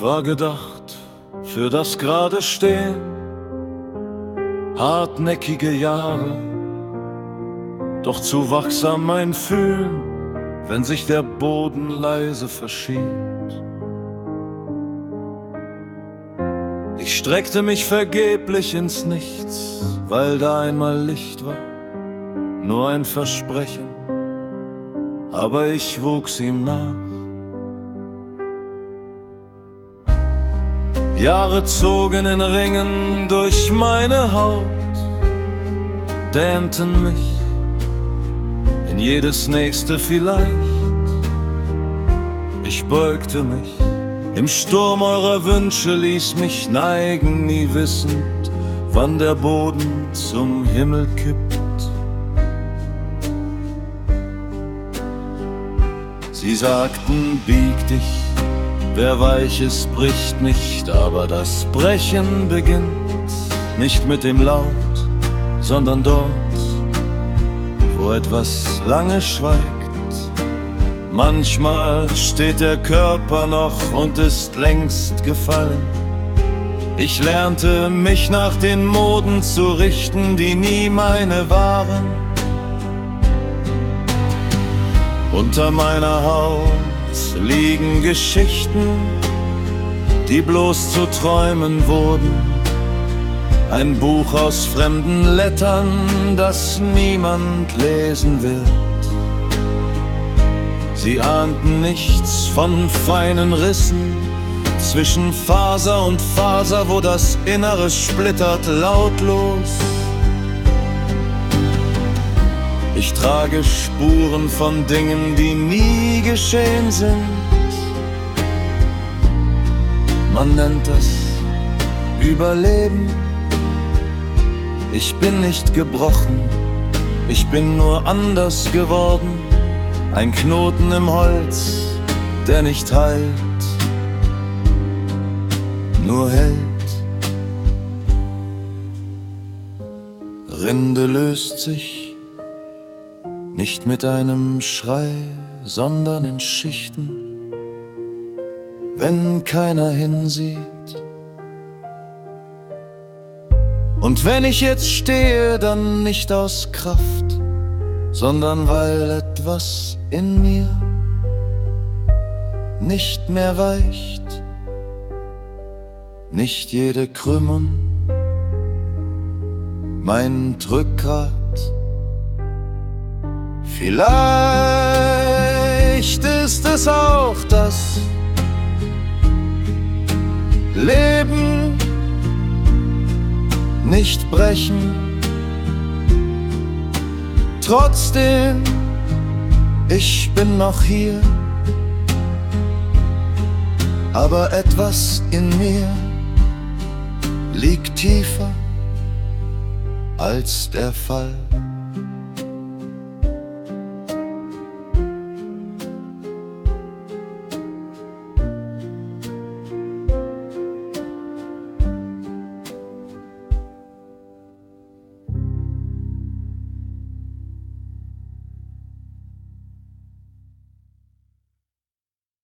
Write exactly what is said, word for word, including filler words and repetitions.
war gedacht für das gerade Stehen, hartnäckige Jahre, doch zu wachsam mein Fühlen, wenn sich der Boden leise verschiebt. Ich streckte mich vergeblich ins Nichts, weil da einmal Licht war, nur ein Versprechen, aber ich wuchs ihm nach. Jahre zogen in Ringen durch meine Haut, dehnten mich in jedes nächste vielleicht. Ich beugte mich im Sturm eurer Wünsche, ließ mich neigen, nie wissend, wann der Boden zum Himmel kippt. Sie sagten, bieg dich, wer Weiches bricht nicht, aber das Brechen beginnt nicht mit dem Laut, sondern dort, wo etwas lange schweigt. Manchmal steht der Körper noch und ist längst gefallen. Ich lernte mich nach den Moden zu richten, die nie meine waren. Unter meiner Haut liegen Geschichten, die bloß zu Träumen wurden. Ein Buch aus fremden Lettern, das niemand lesen wird. Sie ahnten nichts von feinen Rissen zwischen Faser und Faser, wo das Innere splittert lautlos. Ich trage Spuren von Dingen, die nie geschehen sind. Man nennt das Überleben. Ich bin nicht gebrochen, ich bin nur anders geworden. Ein Knoten im Holz, der nicht heilt, nur hält. Rinde löst sich nicht mit einem Schrei, sondern in Schichten, wenn keiner hinsieht. Und wenn ich jetzt stehe, dann nicht aus Kraft, sondern weil etwas in mir nicht mehr weicht. Nicht jede Krümmung, mein Rückgrat. Vielleicht ist es auch das Leben, nicht brechen. Trotzdem, ich bin noch hier, aber etwas in mir liegt tiefer als der Fall.